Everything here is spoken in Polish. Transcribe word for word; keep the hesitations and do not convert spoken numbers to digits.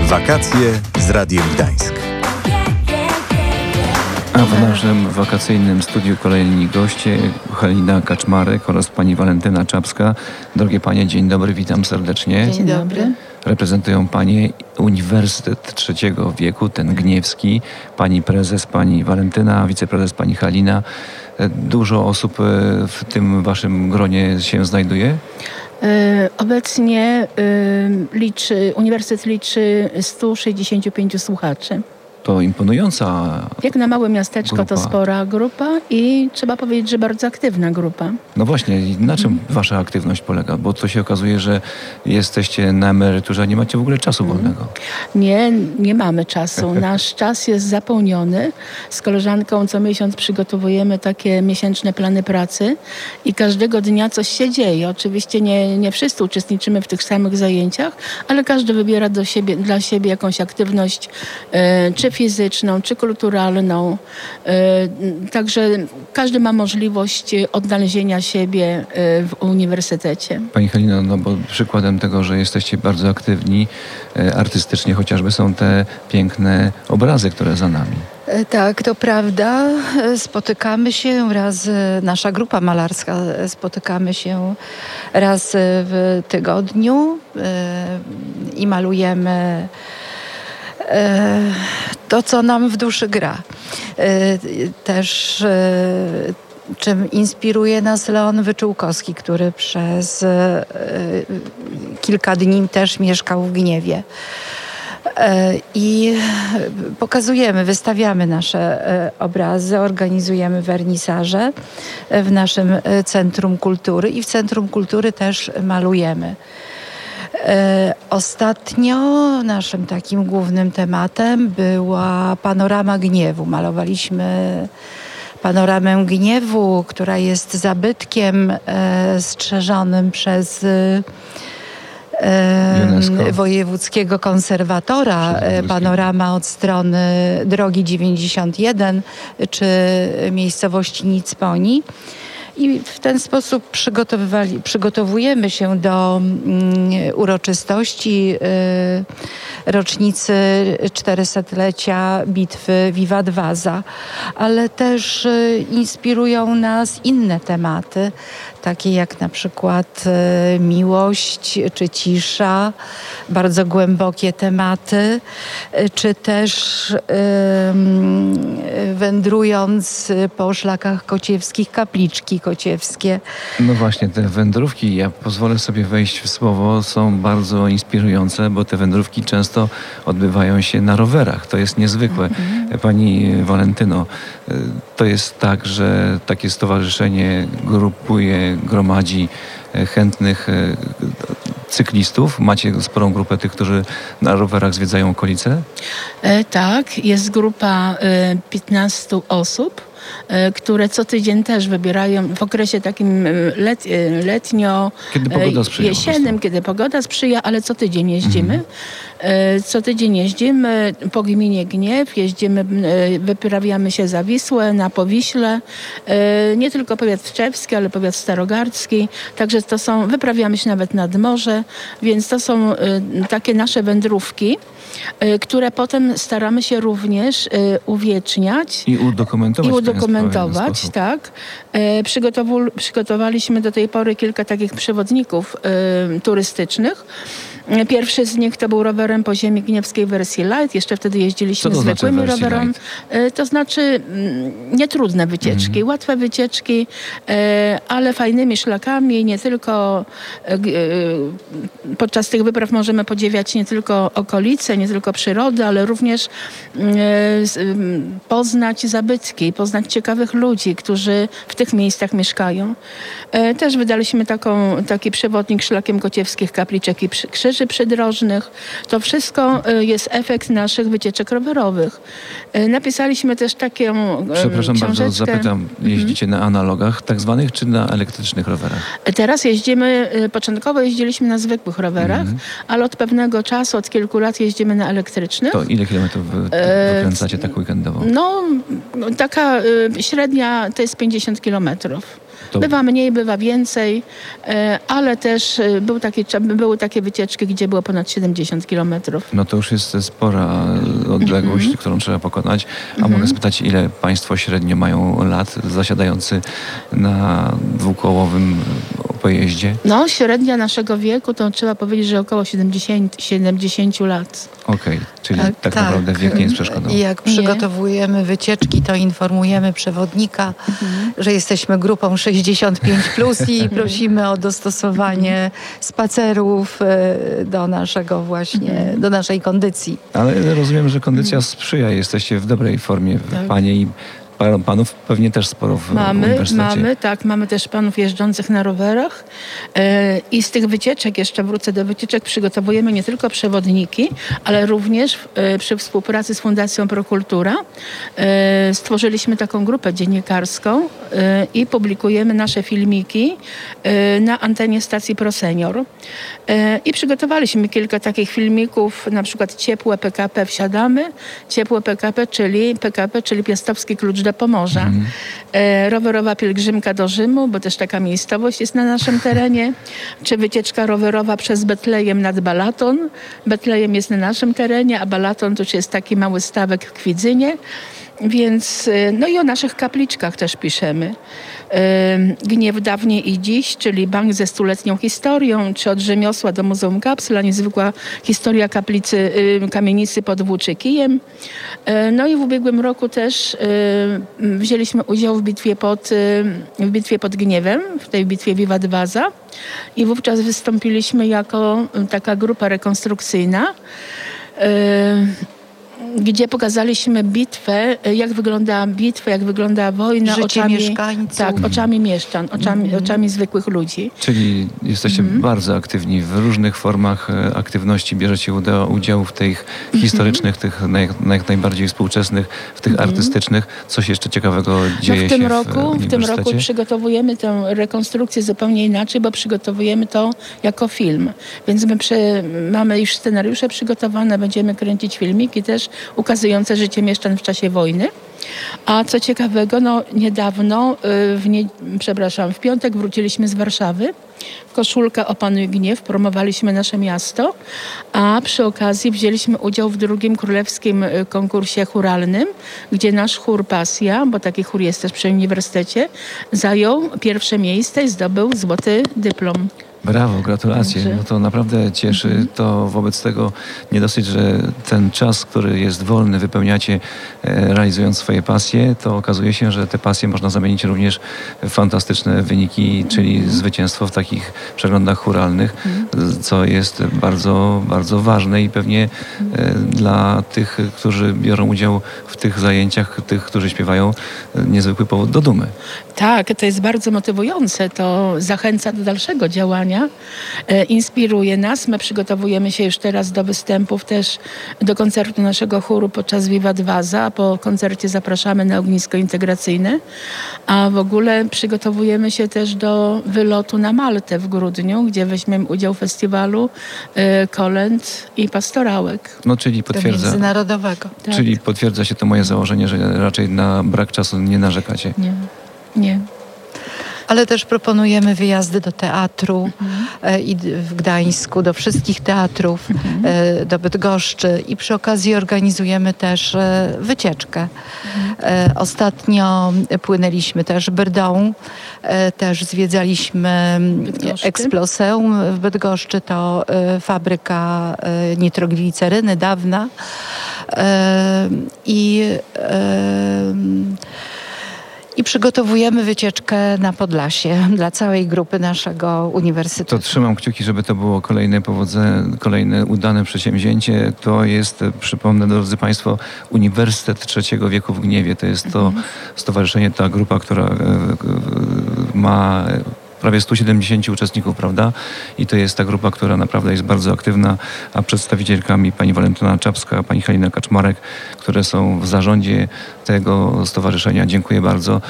Wakacje z Radiem Gdańsk. A w naszym wakacyjnym studiu kolejni goście, Halina Kaczmarek oraz pani Walentyna Czapska. Drogie panie, dzień dobry, witam serdecznie. Dzień dobry. Reprezentują panie Uniwersytet Trzeciego Wieku, ten gniewski. Pani prezes, pani Walentyna, wiceprezes pani Halina. Dużo osób w tym waszym gronie się znajduje? Obecnie liczy, Uniwersytet liczy sto sześćdziesiąt pięć słuchaczy. To imponująca Jak na małe miasteczko grupa. To spora grupa i trzeba powiedzieć, że bardzo aktywna grupa. No właśnie, na czym wasza aktywność polega? Bo to się okazuje, że jesteście na emeryturze, a nie macie w ogóle czasu wolnego. Nie, nie mamy czasu. Nasz czas jest zapełniony. Z koleżanką co miesiąc przygotowujemy takie miesięczne plany pracy i każdego dnia coś się dzieje. Oczywiście nie, nie wszyscy uczestniczymy w tych samych zajęciach, ale każdy wybiera do siebie, dla siebie jakąś aktywność, e, czy fizyczną, czy kulturalną. Także każdy ma możliwość odnalezienia siebie w uniwersytecie. Pani Halino, no bo przykładem tego, że jesteście bardzo aktywni artystycznie, chociażby są te piękne obrazy, które za nami. Tak, to prawda. Spotykamy się raz, nasza grupa malarska, spotykamy się raz w tygodniu i malujemy to, co nam w duszy gra. Też czym inspiruje nas Leon Wyczółkowski, który przez kilka dni też mieszkał w Gniewie. I pokazujemy, wystawiamy nasze obrazy, organizujemy wernisaże w naszym Centrum Kultury i w Centrum Kultury też malujemy. Ostatnio naszym takim głównym tematem była panorama gniewu. Malowaliśmy panoramę gniewu, która jest zabytkiem e, strzeżonym przez e, UNESCO. wojewódzkiego konserwatora. Panorama od strony drogi dziewięćdziesiąt jeden czy miejscowości Nicponi. I w ten sposób przygotowywali, przygotowujemy się do mm, uroczystości y, rocznicy czterystulecia bitwy Wiwat Waza, ale też y, inspirują nas inne tematy, takie jak na przykład y, miłość czy cisza, bardzo głębokie tematy, y, czy też y, y, wędrując po szlakach kociewskich, kapliczki kociewskie. No właśnie, te wędrówki, ja pozwolę sobie wejść w słowo, są bardzo inspirujące, bo te wędrówki często odbywają się na rowerach. To jest niezwykłe. Mhm. Pani Walentyno, to jest tak, że takie stowarzyszenie grupuje, gromadzi chętnych cyklistów? Macie sporą grupę tych, którzy na rowerach zwiedzają okolice? E, tak, jest grupa e, piętnastu osób, e, które co tydzień też wybierają w okresie takim let, letnio, kiedy pogoda sprzyja, jesiennym, kiedy pogoda sprzyja, ale co tydzień jeździmy. Mhm. E, co tydzień jeździmy po gminie Gniew, jeździmy, e, wyprawiamy się za Wisłę, na Powiśle, e, nie tylko powiat tczewski, ale powiat starogardzki, także to są, wyprawiamy się nawet nad morze, więc to są e, takie nasze wędrówki, e, które potem staramy się również e, uwieczniać i udokumentować. I udokumentować, tak. E, przygotowu- przygotowaliśmy do tej pory kilka takich przewodników e, turystycznych. Pierwszy z nich to był rowerem po ziemi gniewskiej wersji light. Jeszcze wtedy jeździliśmy zwykłymi znaczy rowerami. Light? To znaczy nietrudne wycieczki, mm. łatwe wycieczki, ale fajnymi szlakami. Nie tylko podczas tych wypraw możemy podziwiać nie tylko okolice, nie tylko przyrodę, ale również poznać zabytki, poznać ciekawych ludzi, którzy w tych miejscach mieszkają. Też wydaliśmy taką, taki przewodnik szlakiem kociewskich kapliczek i krzyży przydrożnych. To wszystko jest efekt naszych wycieczek rowerowych. Napisaliśmy też taką Przepraszam książeczkę. bardzo, zapytam, jeździcie na analogach tak zwanych, czy na elektrycznych rowerach? Teraz jeździmy, początkowo jeździliśmy na zwykłych rowerach, mm-hmm. ale od pewnego czasu, od kilku lat jeździmy na elektrycznych. To ile kilometrów wy, wykręcacie tak weekendowo? No, taka średnia to jest pięćdziesiąt kilometrów. To- Bywa mniej, bywa więcej, e, ale też e, był taki, były takie wycieczki, gdzie było ponad siedemdziesiąt kilometrów. No to już jest spora odległość, Mhm. którą trzeba pokonać. A mogę spytać, ile państwo średnio mają lat zasiadający na dwukołowym pojeździe? No, średnia naszego wieku to trzeba powiedzieć, że około siedemdziesiąt, siedemdziesiąt lat. Okej, czyli Tak, tak, tak. naprawdę wiek nie jest przeszkodą. I jak Nie. przygotowujemy wycieczki, to informujemy przewodnika, Mhm. że jesteśmy grupą sześćdziesiąt pięć plus i prosimy o dostosowanie spacerów e, do naszego właśnie, Mhm. do naszej kondycji. Ale rozumiem, że kondycja sprzyja, jesteście w dobrej formie, Tak. panie i pa- panów pewnie też sporo w Mamy, uniwersytecie. mamy, tak, mamy też panów jeżdżących na rowerach e, i z tych wycieczek, jeszcze wrócę do wycieczek, przygotowujemy nie tylko przewodniki, ale również e, przy współpracy z Fundacją Prokultura e, stworzyliśmy taką grupę dziennikarską e, i publikujemy nasze filmiki e, na antenie stacji ProSenior. E, I przygotowaliśmy kilka takich filmików, na przykład Ciepłe P K P wsiadamy, Ciepłe P K P, czyli P K P, czyli Piastowski Klucz do Pomorza. E, rowerowa pielgrzymka do Rzymu, bo też taka miejscowość jest na naszym terenie. Czy wycieczka rowerowa przez Betlejem nad Balaton. Betlejem jest na naszym terenie, a Balaton to już jest taki mały stawek w Kwidzynie. Więc, e, no i o naszych kapliczkach też piszemy. E, Gniew dawniej i dziś, czyli bank ze stuletnią historią, czy od rzemiosła do Muzeum Kapsla, niezwykła historia kaplicy, y, kamienicy pod Włóczykijem. E, No i w ubiegłym roku też e, wzięliśmy udział w bitwie pod, e, w bitwie pod Gniewem, w tej bitwie Wiwat Waza. I wówczas wystąpiliśmy jako taka grupa rekonstrukcyjna, e, gdzie pokazaliśmy bitwę, jak wygląda bitwa, jak wygląda wojna Życie oczami mieszkańców. Tak, oczami mieszczan, oczami, oczami zwykłych ludzi. Czyli jesteście Mhm. bardzo aktywni w różnych formach e, aktywności, bierzecie uda- udział w tych historycznych, tych naj, naj, najbardziej współczesnych, w tych artystycznych. Coś jeszcze ciekawego dzieje no w tym się roku, w, w tym uniwersytecie? roku przygotowujemy tę rekonstrukcję zupełnie inaczej, bo przygotowujemy to jako film. Więc my prze, mamy już scenariusze przygotowane, będziemy kręcić filmiki też ukazujące życie mieszczan w czasie wojny. A co ciekawego, no niedawno, y, w nie, przepraszam, w piątek wróciliśmy z Warszawy. Koszulka Opanuj Gniew, promowaliśmy nasze miasto, a przy okazji wzięliśmy udział w drugim królewskim y, konkursie chóralnym, gdzie nasz chór Pasja, bo taki chór jest też przy uniwersytecie, zajął pierwsze miejsce i zdobył złoty dyplom. Brawo, gratulacje. Także- No to naprawdę cieszy. Mhm. To wobec tego nie dosyć, że ten czas, który jest wolny, wypełniacie e, realizując swoje pasje, to okazuje się, że te pasje można zamienić również w fantastyczne wyniki, czyli Mhm. zwycięstwo w takich przeglądach chóralnych, co jest bardzo, bardzo ważne i pewnie e, dla tych, którzy biorą udział w tych zajęciach, tych, którzy śpiewają, e, niezwykły powód do dumy. Tak, to jest bardzo motywujące, to zachęca do dalszego działania, e, inspiruje nas. My przygotowujemy się już teraz do występów też do koncertu naszego chóru podczas Wiwat Waza, a po koncercie zapraszamy na ognisko integracyjne, a w ogóle przygotowujemy się też do wylotu na Maltę w grudniu, gdzie weźmiemy udział w festiwalu e, kolęd i pastorałek. No czyli Do potwierdza, międzynarodowego. Tak. czyli potwierdza się to moje założenie, że raczej na brak czasu nie narzekacie. Nie, nie. Ale też proponujemy wyjazdy do teatru e, i d- w Gdańsku, do wszystkich teatrów, e, do Bydgoszczy i przy okazji organizujemy też e, wycieczkę. E, ostatnio płynęliśmy też Brdą, e, też zwiedzaliśmy Bydgoszczy. Exploseum w Bydgoszczy, to e, fabryka e, nitrogliceryny dawna. E, I e, I przygotowujemy wycieczkę na Podlasie dla całej grupy naszego uniwersytetu. To trzymam kciuki, żeby to było kolejne powodze, kolejne udane przedsięwzięcie. To jest, przypomnę drodzy Państwo, Uniwersytet Trzeciego Wieku w Gniewie. To jest to stowarzyszenie, ta grupa, która e, e, ma prawie stu siedemdziesięciu uczestników, prawda? I to jest ta grupa, która naprawdę jest bardzo aktywna, a przedstawicielkami pani Walentyna Czapska, pani Halina Kaczmarek, które są w zarządzie tego stowarzyszenia. Dziękuję bardzo.